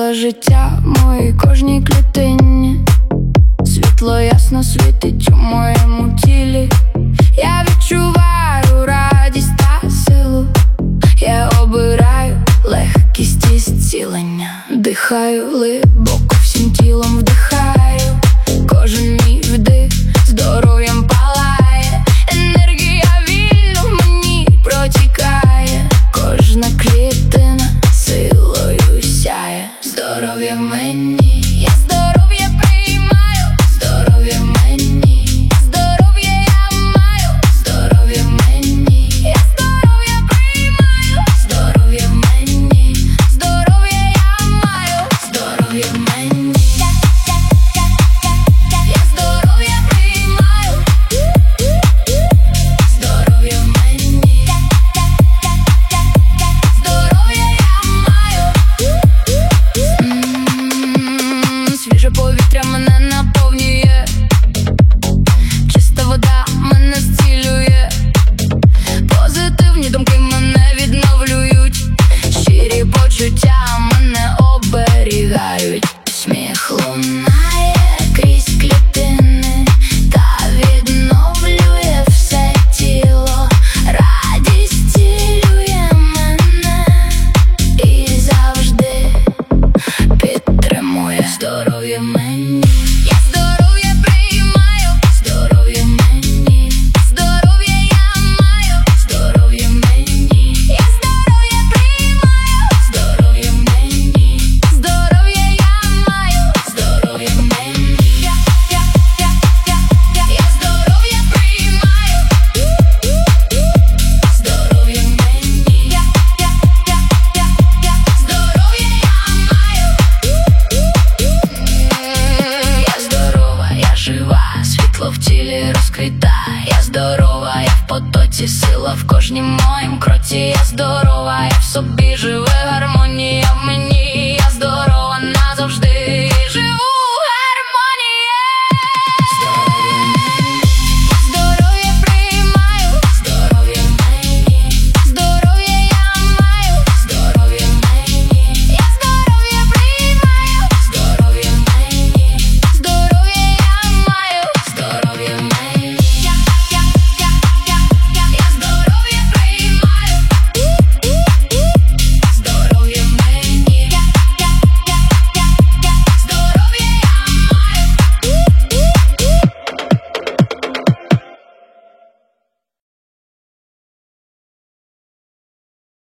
Сила життя в моїй кожній клітині, світло ясно світить у моєму тілі. Я відчуваю радість та силу, я обираю легкість і зцілення. Дихаю глибоко, всім тілом вдихаю, кожен мій вдих здоров'ям палає. Енергія вільно в мені протікає, кожна клітина силою сяє. Здоров'я в мені, я здоров'я приймаю, здоров'я в мені, здоров'я я маю, здоров'я в мені, я здоров'я приймаю, здоров'я в мені, здоров'я я маю, здоров'я в мені, я здоров'я приймаю, здоров'я в мені, здоров'я я маю. Свіже повітря мене наповнює, чиста вода мене зцілює, позитивні думки мене відновлюють, щирі почуття мене оберігають. Сміх лунає крізь клітини та відновлює все тіло, радість цілює мене і завжди підтримує. Здоров'я в мені, я здоров'я приймаю, здоров'я в мені, здоров'я я маю, здоров'я в мені, я здоров'я приймаю, здоров'я в мені, здоров'я я маю, здоров'я в мені, я здоров'я приймаю, здоров'я в мені, здоров'я я маю. Я здорова, я жива, світло в тілі розквіта. Я здорова, я в потоці, сила в кожнім моїм кроці. Я здорова, я в собі жива.